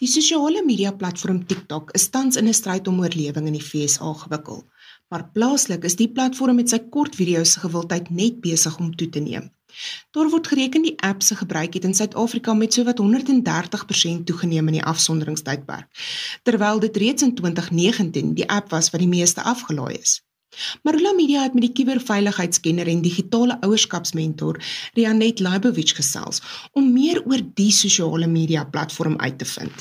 Die sosiale media platform TikTok is tans in 'n stryd om oorlewing in die VSA gewikkel, maar plaaslik is die platform met sy kort video's se gewildheid net besig om toe te neem. Daar word gereken die app se gebruik het in Suid-Afrika met sowat 130% toegeneem in die afsonderingstydperk, terwyl dit reeds in 2019 die app was wat die meeste afgelaai is. Marula Media het met die kuberveiligheidskenner en digitale ouerskapsmentor Rianet Leibowitz gesels om meer oor die sosiale media platform uit te vind.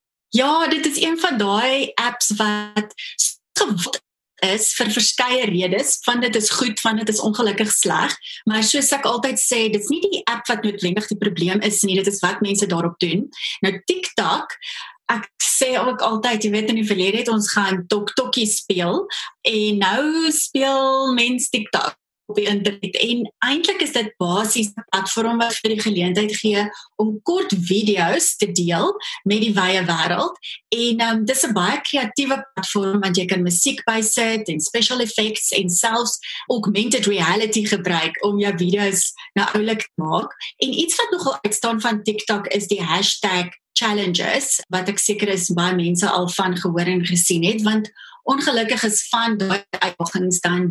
Ja, dit is een van daai apps wat gewild is vir verskeie redes, van dit is goed, van dit is ongelukkig sleg, maar soos ek altyd sê, dit is nie die app wat noodwendig die probleem is nie, dit is wat mense daarop doen. Nou TikTok, ek sê ook altyd, jy weet in die verlede het ons gaan TokTokie speel, en nou speel mens TikTok op die internet, en eintlik is dit basies 'n platform wat vir die geleentheid gee om kort video's te deel met die wye wêreld, en dis 'n baie kreatiewe platform, want jy kan musiek bysit, en special effects, en selfs augmented reality gebruik om jou video's nou oulik te maak, en iets wat nogal uitstaan van TikTok is die hashtag challenges, wat ek seker is baie mense al van gehoor en gesien het, want ongelukkig is van daai uitdagings dan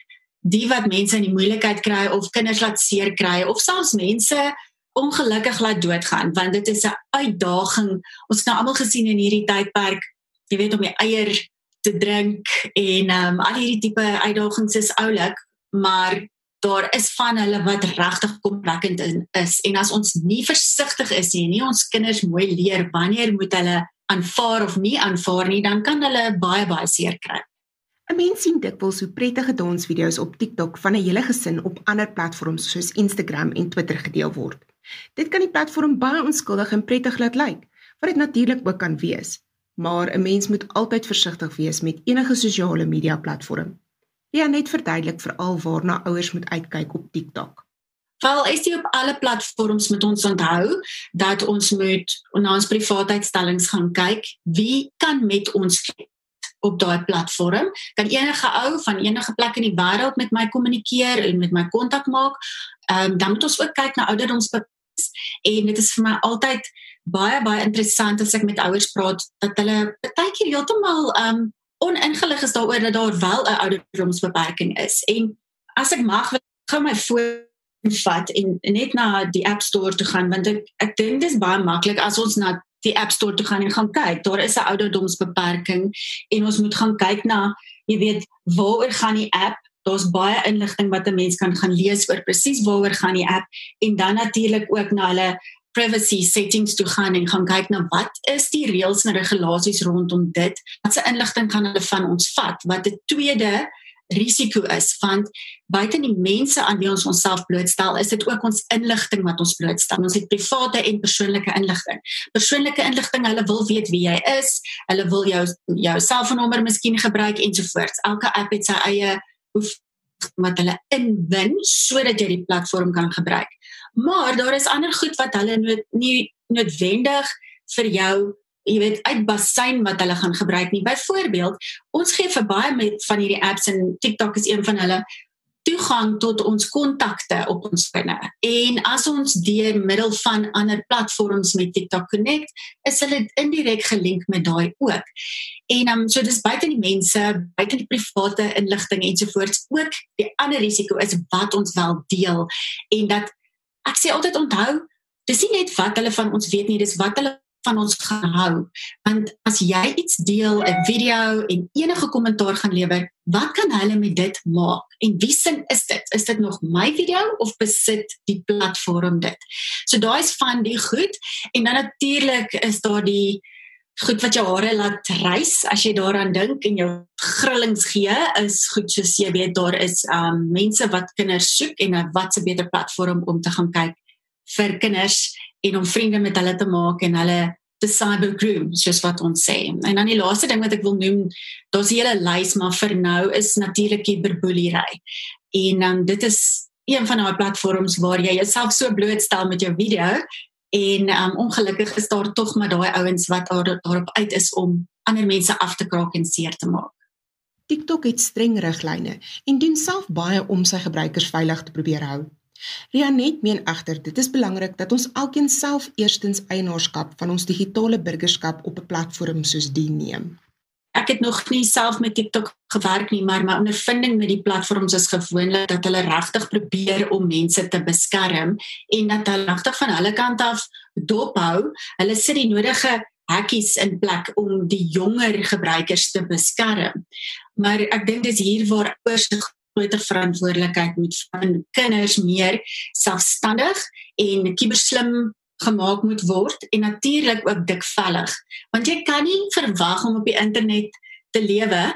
die wat mense in die moeilikheid kry, of kinders laat seer kry, of selfs mense ongelukkig laat doodgaan, want dit is 'n uitdaging. Ons het nou almal gesien in hierdie tydperk, jy weet, om die eier te drink, en al hierdie tipe uitdagings is oulik, maar daar is van hulle wat regtig kommerwekkend is, en as ons nie versigtig is nie ons kinders mooi leer wanneer moet hulle aanvaar of nie aanvaar nie, dan kan hulle baie seer kry. 'n Mens sien dikwels hoe prettige dansvideo's op TikTok van 'n hele gesin op ander platforms soos Instagram en Twitter gedeel word. Dit kan die platform baie onskuldig en prettig laat lyk, wat dit natuurlik ook kan wees, maar 'n mens moet altyd versigtig wees met enige sosiale media platform. Net verduidelik veral waarna ouers moet uitkyk op TikTok. Wel, is die op alle platforms moet ons onthou, dat ons moet na ons privaatheidstellings gaan kyk, wie kan met ons kyk op daai platform, kan enige ou van enige plek in die wêreld met my kommunikeer en met my kontak maak, dan moet ons ook kyk na ouderdomsbeperkings, en dit is vir my altyd baie interessant as ek met ouers praat, dat hulle partykeer heeltemal oningelig is daaroor dat daar wel 'n ouderdomsbeperking is, en as ek mag, wil ek gou my foon vat en net na die App Store toe gaan, want ek dink dit is baie maklik as ons na die App Store toe gaan en gaan kyk, daar is 'n ouderdomsbeperking, en ons moet gaan kyk na, jy weet, waaroor gaan die app, daar's baie inligting wat 'n mens kan gaan lees oor presies waaroor gaan die app, en dan natuurlik ook na hulle privacy settings toe gaan en gaan kyk na wat is die reëls en regulasies rondom dit, wat se inligting gaan hulle van ons vat, wat 'n tweede risiko is, want buiten die mense aan wie ons onsself blootstel, is dit ook ons inligting wat ons blootstel. Ons het private en persoonlike inligting. Persoonlike inligting, hulle wil weet wie jy is, hulle wil jou selfoonnommer miskien gebruik ensovoorts. Elke app het sy eie wat hulle inwin, sodat jy die platform kan gebruik. Maar daar is ander goed wat hulle nie noodwendig vir jou, jy weet, uit basyn wat hulle gaan gebruik nie. Byvoorbeeld, ons gee vir baie van hierdie apps, en TikTok is een van hulle, toegang tot ons kontakte op ons fone. En as ons deur middel van ander platforms met TikTok connect, is hulle indirek gelink met daai ook. En so dis buiten die mense, buiten die private inligting ensovoorts, ook die ander risiko is wat ons wel deel. En dat, ek sê altyd onthou, dis nie net wat hulle van ons weet nie, dis wat hulle van ons gaan hou, want as jy iets deel, 'n video en enige kommentaar gaan lewer, wat kan hulle met dit maak? En wie sin is dit? Is dit nog my video of besit die platform dit? So daai is van die goed, en dan natuurlik is daar die goed wat jou hare laat rys, as jy daaraan dink en jou grillings gee, is goed soos jy weet, daar is mense wat kinders soek, en wat 'n beter platform om te gaan kyk vir kinders, en om vriende met hulle te maak, en hulle te cybergroom, soos wat ons sê. En dan die laaste ding wat ek wil noem, daar's 'n hele lys, maar vir nou is natuurlik cyberboelery. En dit is een van daai platforms waar jy jouself so blootstel met jou video, en ongelukkig is daar tog maar daai ouens wat daarop uit is om ander mense af te kraak en seer te maak. TikTok het streng riglyne en doen self baie om sy gebruikers veilig te probeer hou. Rianet meen egter dit is belangrik dat ons elkeen self eerstens eienaarskap van ons digitale burgerskap op 'n platform soos die neem. Ek het nog nie self met TikTok gewerk nie, maar my ondervinding met die platforms is gewoonlik dat hulle regtig probeer om mense te beskerm en dat hulle regtig van hulle kant af dophou. Hulle sit die nodige hekkies in plek om die jonger gebruikers te beskerm. Maar ek dink dis hier waar ouers 'n groter verantwoordelikheid moet van kinders meer selfstandig en kiberslim gemaak moet word en natuurlik ook dikvellig. Want jy kan nie verwag om op die internet te lewe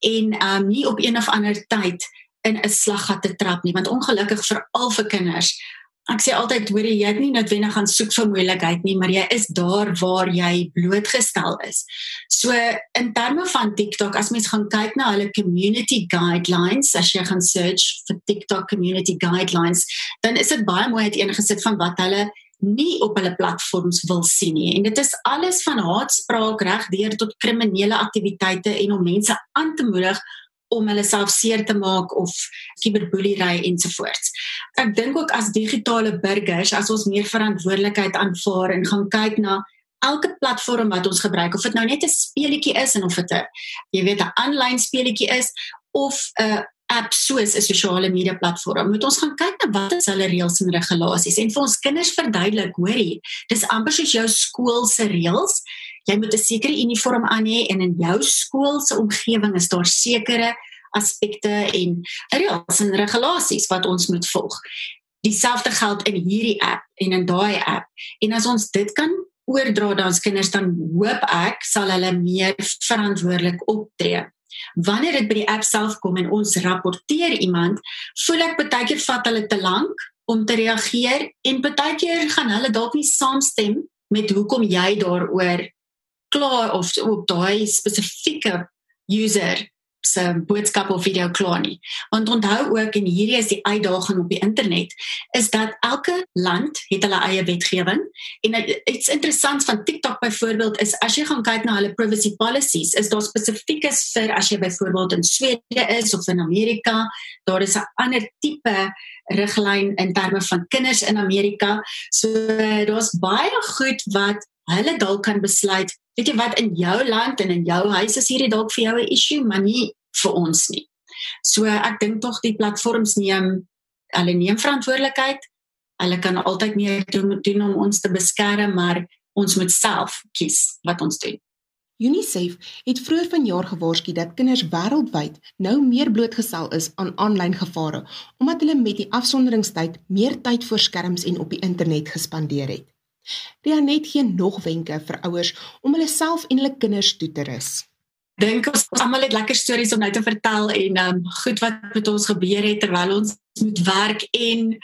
en nie op een of ander tyd in 'n slaggat te trap nie, want ongelukkig veral vir kinders. Ek sê altyd, hoor jy het nie noodwendig gaan soek vir moeilikheid nie, maar jy is daar waar jy blootgestel is. So in terme van TikTok, as mens gaan kyk na hulle community guidelines, as jy gaan search vir TikTok community guidelines, dan is dit baie mooi uiteengesit van wat hulle nie op hulle platforms wil sien nie. En dit is alles van haatspraak reg deur tot kriminele aktiwiteite en om mense aan te moedig om hulle self seer te maak of cyberboelery ensovoorts. Ek dink ook as digitale burgers, as ons meer verantwoordelikheid aanvaar en gaan kyk na elke platform wat ons gebruik, of dit nou net 'n speletjie is en of dit 'n aanlyn speletjie is of 'n app soos 'n sosiale media platform, moet ons gaan kyk na wat is hulle reëls en regulasies en vir ons kinders verduidelik, hoorie, dis amper soos jou skool se reëls. Jy moet 'n sekere uniform aan hê en in jou skool se omgewing is daar sekere aspekte en reëls en regulasies wat ons moet volg. Dieselfde geld in hierdie app en in daai app. En as ons dit kan oordra aan ons kinders, dan hoop ek sal hulle meer verantwoordelik optree. Wanneer dit by die app self kom en ons rapporteer iemand, voel ek baie keer vat hulle te lank om te reageer en baie keer gaan hulle dalk nie saamstem met hoekom jy daaroor klaar of op daai spesifieke user se boodskap of video klaar nie. Want onthou ook, en hierdie is die uitdaging op die internet, is dat elke land het hulle eie wetgewing en iets interessants van TikTok byvoorbeeld is, as jy gaan kyk na hulle privacy policies, is daar spesifiekes vir as jy byvoorbeeld in Swede is of in Amerika, daar is 'n ander tipe riglyn in terme van kinders in Amerika, so daar's baie goed wat hulle dalk kan besluit, weet jy wat, in jou land en in jou huis is hierdie dalk vir jou 'n issue, maar nie vir ons nie. So ek dink tog die platforms neem verantwoordelikheid, hulle kan altyd meer doen om ons te beskerm, maar ons moet self kies wat ons doen. UNICEF het vroeër vanjaar gewaarsku dat kinders wêreldwyd nou meer blootgestel is aan aanlyn gevare, omdat hulle met die afsonderingstyd meer tyd voor skerms en op die internet gespandeer het. Rianet gee nog wenke vir ouers om hulle self en hulle kinders toe te rus. Dink ons almal het lekker stories om nou te vertel en goed wat met ons gebeur het terwyl ons moet werk en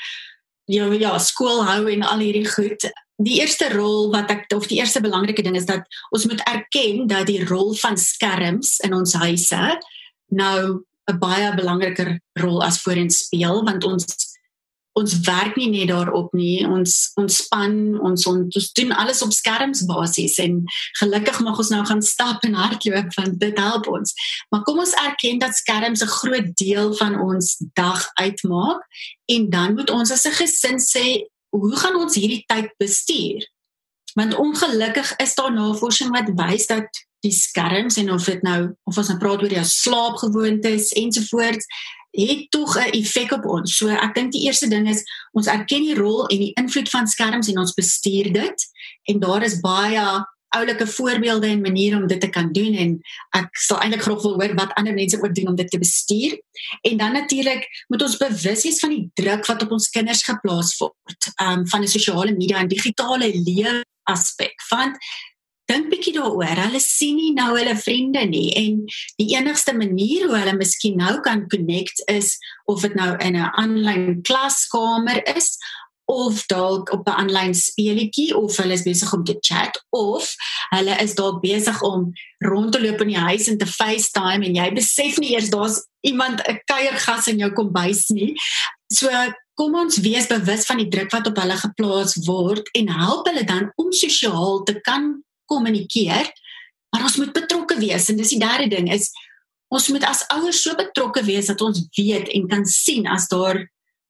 skool hou en al hierdie goed. Die eerste rol die eerste belangrike ding is dat ons moet erken dat die rol van skerms in ons huise nou 'n baie belangriker rol as voorheen speel, want ons werk nie net daarop nie, ons ontspan, ons doen alles op skermsbasis en gelukkig mag ons nou gaan stap en hardloop want dit help ons. Maar kom ons erken dat skerms 'n groot deel van ons dag uitmaak en dan moet ons as 'n gesin sê, hoe gaan ons hierdie tyd bestuur? Want ongelukkig is daar navorsing wat wys dat die skerms en of ons nou praat oor jou slaapgewoontes ensovoorts, het tog 'n effek op ons. So ek dink die eerste ding is, ons erken die rol en die invloed van skerms en ons bestuur dit. En daar is baie oulike voorbeelde en maniere om dit te kan doen en ek sal eintlik graag wil hoor wat ander mense ook doen om dit te bestuur. En dan natuurlik moet ons bewus wees van die druk wat op ons kinders geplaas word van die sosiale media en digitale lewe aspek. Want dink bietjie daaroor, hulle sien nie nou hulle vriende nie en die enigste manier hoe hulle miskien nou kan connect is of dit nou in 'n aanlyn klaskamer is of dalk op 'n aanlyn speletjie of hulle is besig om te chat of hulle is dalk besig om rond te loop in die huis en te FaceTime en jy besef nie eers daar's iemand 'n kuiergas in jou kombuis nie. So kom ons wees bewus van die druk wat op hulle geplaas word en help hulle dan om sosiaal te kan kommunikeer, maar ons moet betrokke wees en dis die derde ding is, ons moet as ouers so betrokke wees dat ons weet en kan sien as daar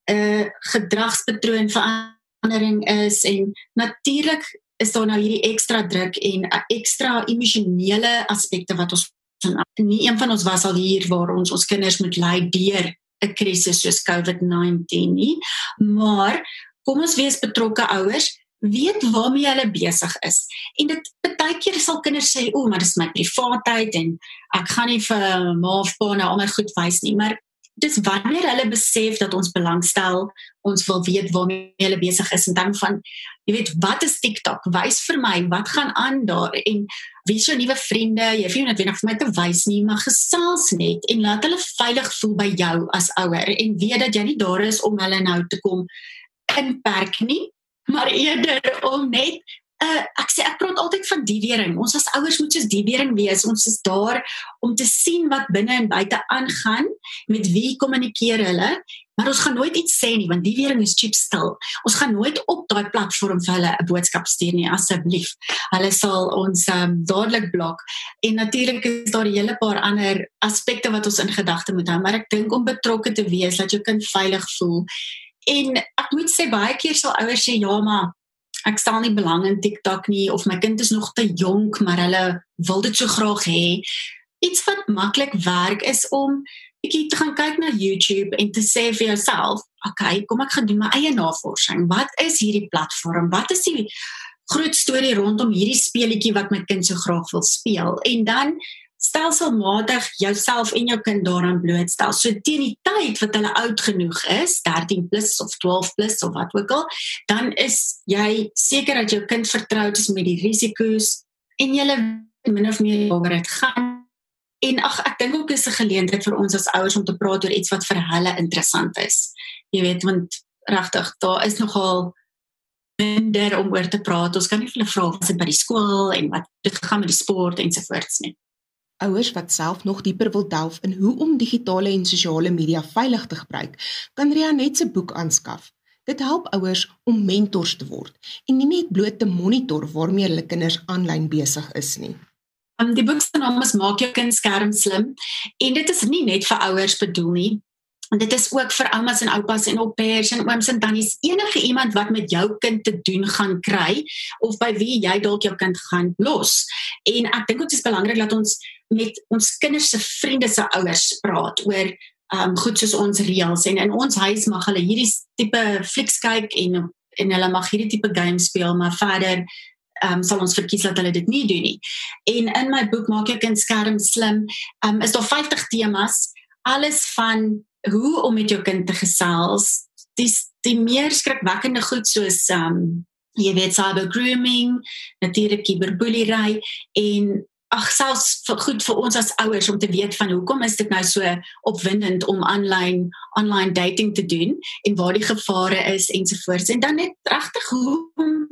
gedragspatroon verandering is, en natuurlik is daar nou hierdie ekstra druk en ekstra emosionele aspekte wat ons, nie een van ons was al hier waar ons kinders moet lei deur 'n krisis soos COVID-19 nie, maar kom ons wees betrokke ouers, weet waarmee hulle besig is. En dit baie keer sal kinders sê, maar dis my privaatheid en ek gaan nie vir ma of pa nou al my goed wys nie, maar dis wanneer hulle besef dat ons belangstel, ons wil weet waarmee hulle besig is, en dan van, jy weet, wat is TikTok? Wys vir my, wat gaan aan daar? En wie is jou nuwe vriende? Jy hoef nie noodwendig vir my te wys nie, maar gesels net en laat hulle veilig voel by jou as ouer en weet dat jy nie daar is om hulle nou te kom inperk nie, maar eerder om net ek praat altyd van diewering. Ons as ouers moet soos diewering wees. Ons is daar om te sien wat binne en buite aangaan, met wie kommunikeer hulle, maar ons gaan nooit iets sê nie, want diewering is cheap stil. Ons gaan nooit op daai platform vir hulle 'n boodskap stuur nie, asseblief. Hulle sal ons dadelik blok. En natuurlik is daar 'n hele paar ander aspekte wat ons in gedagte moet hou, maar ek dink om betrokke te wees, dat jou kind veilig voel. En ek moet sê, baie keer sal ouers sê, ja, maar ek stel nie belang in TikTok nie, of my kind is nog te jonk, maar hulle wil dit so graag hê. Iets wat maklik werk is om bietjie te gaan kyk na YouTube en te sê vir jouself, okay, kom ek gaan doen my eie navorsing. Wat is hierdie platform? Wat is die groot storie rondom hierdie speletjie wat my kind so graag wil speel? En dan stelselmatig jouself en jou kind daaraan blootstel. So teen die tyd wat hulle oud genoeg is, 13 plus of 12 plus of wat ook al, dan is jy seker dat jou kind vertroud is met die risiko's en julle min of meer waaroor dit gaan. En ek dink ook is 'n geleentheid vir ons as ouers om te praat oor iets wat vir hulle interessant is. Jy weet, want regtig, daar is nogal minder om oor te praat. Ons kan nie vir hulle vra wat is by die skool en wat dit gegaan met die sport ensovoorts nie. Ouers wat self nog dieper wil delf in hoe om digitale en sosiale media veilig te gebruik, kan Rianet se boek aanskaf. Dit help ouers om mentors te word en nie net bloot te monitor waarmee hulle kinders aanlyn besig is nie. Die boek se naam is Maak jou kind skermslim, en dit is nie net vir ouers bedoel nie. Dit is ook vir oumas en oupas en au-pairs en ooms en tannies, enige iemand wat met jou kind te doen gaan kry, of by wie jy dalk jou kind gaan los. En ek dink dit is belangrik dat ons met ons kinders se vriende se ouers praat oor goed soos ons reëls, en in ons huis mag hulle hierdie tipe flieks kyk en hulle mag hierdie tipe games speel, maar verder sal ons verkies dat hulle dit nie doen nie. En in my boek Maak jou kind skermslim, is daar 50 temas, alles van hoe om met jou kind te gesels, die meer skrikwekkende goed soos, jy weet, cyber grooming, natuurlik cyberboelery, en selfs goed vir ons as ouers om te weet van hoekom is dit nou so opwindend om online dating te doen, en waar die gevare is, ensovoorts. En dan net regtig hoe om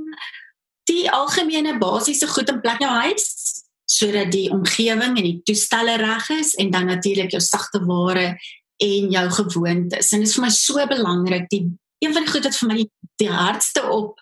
die algemene basiese goed in plek in jou huis, sodat die omgewing en die toestelle reg is, en dan natuurlik jou sagte ware en jou gewoontes. En dit is vir my so belangrik, een van die goed wat vir my die hardste op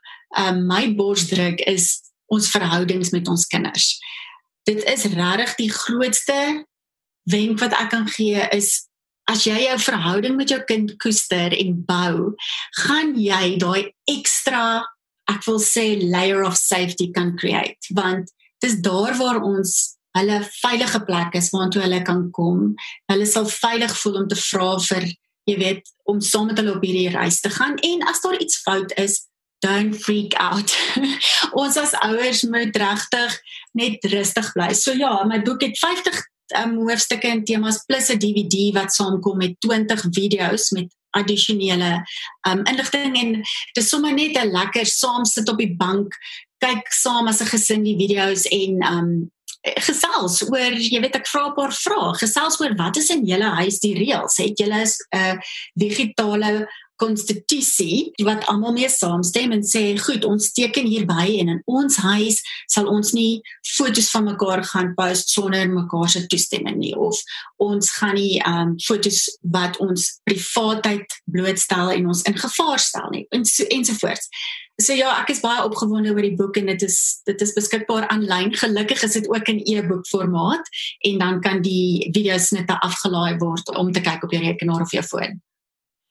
my bors druk is ons verhoudings met ons kinders. Dit is regtig die grootste wenk wat ek kan gee is, as jy jou verhouding met jou kind koester en bou, gaan jy daai ekstra, ek wil sê, layer of safety kan create, want dit is daar waar ons hulle veilige plek is, waartoe hulle kan kom. Hulle sal veilig voel om te vra vir, jy weet, om saam met hulle op hierdie reis te gaan, en as daar iets fout is, don't freak out. Ons as ouers moet regtig net rustig bly. So ja, my boek het 50 hoofstukke en temas plus 'n DVD wat saamkom met 20 video's met addisionele inligting, en dit is sommer net 'n lekker saam sit op die bank, kyk saam as 'n gesin die video's en gesels oor, jy weet, ek vra 'n paar vrae, gesels oor wat is in julle huis die reëls, het julle 'n digitale konstitusie wat almal mee saamstem en sê, goed, ons teken hierby en in ons huis sal ons nie foto's van mekaar gaan post sonder mekaar se toestemming nie, of ons gaan nie foto's wat ons privaatheid blootstel en ons in gevaar stel nie, ensovoorts. So ja, ek is baie opgewonde oor die boek, en dit is beskikbaar aanlyn. Gelukkig is dit ook in e-boek formaat, en dan kan die videosnitte afgelaai word om te kyk op jou rekenaar of jou foon.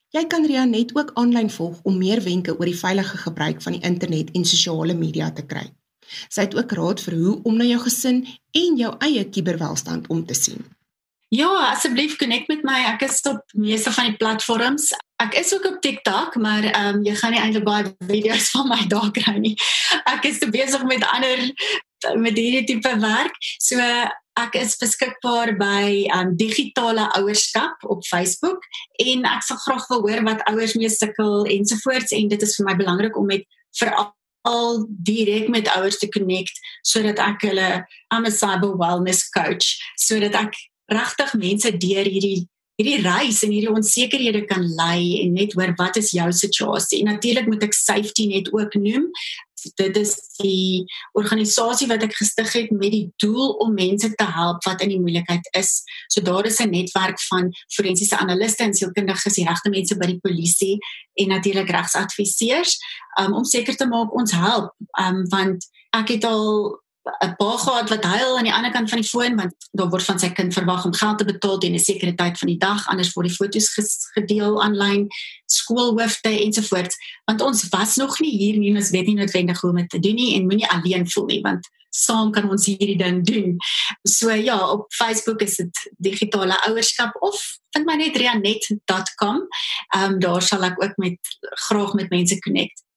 Jy kan Rianet ook aanlyn volg om meer wenke oor die veilige gebruik van die internet en sosiale media te kry. Sy het ook raad vir hoe om na jou gesin en jou eie kuberwelstand om te sien. Ja, asseblief connect met my. Ek is op meeste van die platforms. Ek is ook op TikTok, maar jy gaan nie eintlik baie video's van my daar kry nie. Ek is te besig met hierdie tipe werk. So ek is beskikbaar by digitale ouerskap op Facebook en ek sal graag wil hoor wat ouers mee sukkel ensovoorts en dit is vir my belangrik om met veral direk met ouers te connect sodat ek hulle I'm a cyber wellness coach sodat ek regtig mense deur hierdie reis en hierdie onsekerhede kan lei en net hoor wat is jou situasie. En natuurlik moet ek safety net ook noem. Dit is die organisasie wat ek gestig het met die doel om mense te help wat in die moeilikheid is. So daar is 'n netwerk van forensiese analiste en sielkundiges, die regte mense by die polisie en natuurlik regsadviseurs om seker te maak ons help. Want ek het al 'n pa gehad wat huil aan die ander kant van die foon want daar word van sy kind verwag om geld te betaal teen 'n sekere tyd van die dag, anders word die foto's gedeel aanlyn, skoolhoofde ensovoorts. Want ons was nog nie hier nie, ons weet nie noodwendig hoe om dit te doen nie en moenie alleen voel nie, want saam kan ons hierdie ding doen. So ja, op Facebook is dit digitale ouerskap of vind my net rianet.com. Daar sal ek ook graag met mense connect.